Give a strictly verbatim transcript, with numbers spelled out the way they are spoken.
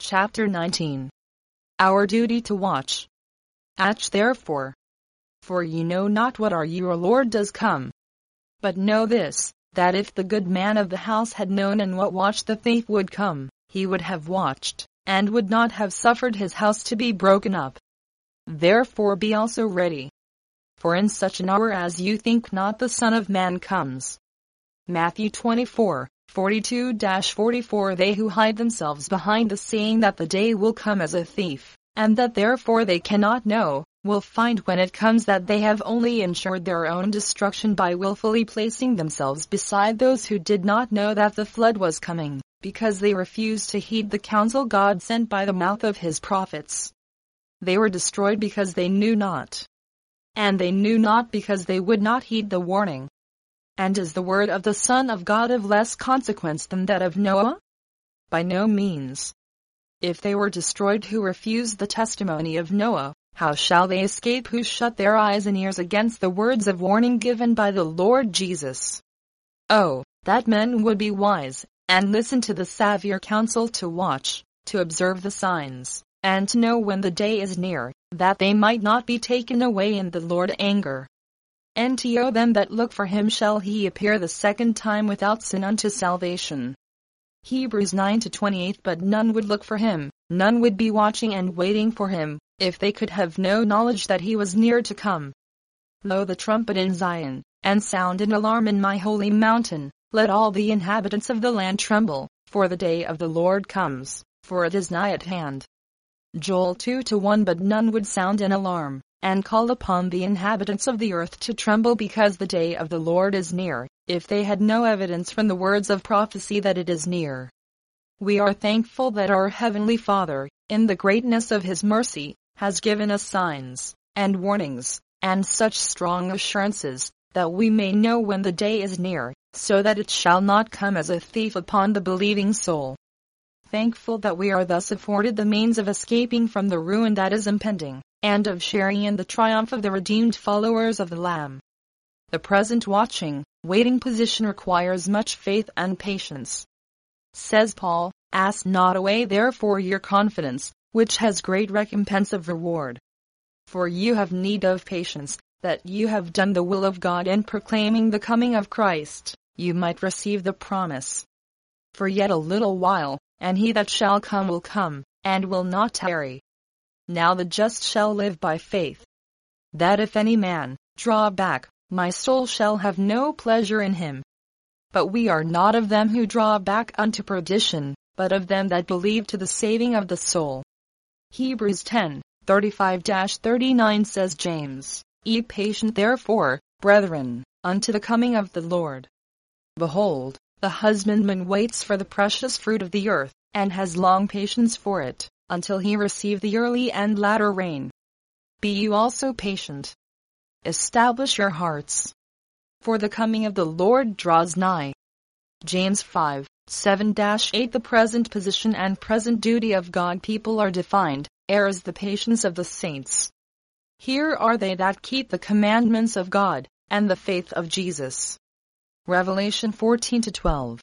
Chapter nineteen. Our duty to watch. Watch therefore, for ye know not what hour your Lord does come. But know this, that if the good man of the house had known in what watch the thief would come, he would have watched, and would not have suffered his house to be broken up. Therefore be also ready. For in such an hour as you think not the Son of Man comes. Matthew twenty-four, forty-two to forty-four. They who hide themselves behind the saying that the day will come as a thief, and that therefore they cannot know, will find when it comes that they have only ensured their own destruction by willfully placing themselves beside those who did not know that the flood was coming, because they refused to heed the counsel God sent by the mouth of his prophets. They were destroyed because they knew not. And they knew not because they would not heed the warning. And is the word of the Son of God of less consequence than that of Noah? By no means. If they were destroyed who refused the testimony of Noah, how shall they escape who shut their eyes and ears against the words of warning given by the Lord Jesus? Oh, that men would be wise, and listen to the Savior counsel to watch, to observe the signs, and to know when the day is near, that they might not be taken away in the Lord's anger. And to them that look for him shall he appear the second time without sin unto salvation. Hebrews nine to twenty-eight. But none would look for him, none would be watching and waiting for him, if they could have no knowledge that he was near to come. Blow the trumpet in Zion, and sound an alarm in my holy mountain, let all the inhabitants of the land tremble, for the day of the Lord comes, for it is nigh at hand. Joel two to one. But none would sound an alarm, and call upon the inhabitants of the earth to tremble because the day of the Lord is near, if they had no evidence from the words of prophecy that it is near. We are thankful that our Heavenly Father, in the greatness of his mercy, has given us signs, and warnings, and such strong assurances, that we may know when the day is near, so that it shall not come as a thief upon the believing soul. Thankful that we are thus afforded the means of escaping from the ruin that is impending, and of sharing in the triumph of the redeemed followers of the Lamb. The present watching, waiting position requires much faith and patience. Says Paul, "Ask not away therefore your confidence, which has great recompense of reward. For you have need of patience, that you have done the will of God in proclaiming the coming of Christ, you might receive the promise. For yet a little while, and he that shall come will come, and will not tarry. Now the just shall live by faith. That if any man draw back, my soul shall have no pleasure in him. But we are not of them who draw back unto perdition, but of them that believe to the saving of the soul." Hebrews ten, thirty-five to thirty-nine. Says James, "Ye patient therefore, brethren, unto the coming of the Lord. Behold, the husbandman waits for the precious fruit of the earth, and has long patience for it, until he receive the early and latter rain. Be you also patient. Establish your hearts. For the coming of the Lord draws nigh." James five, seven to eight. The present position and present duty of God people are defined, ere is the patience of the saints. Here are they that keep the commandments of God, and the faith of Jesus. Revelation fourteen to twelve.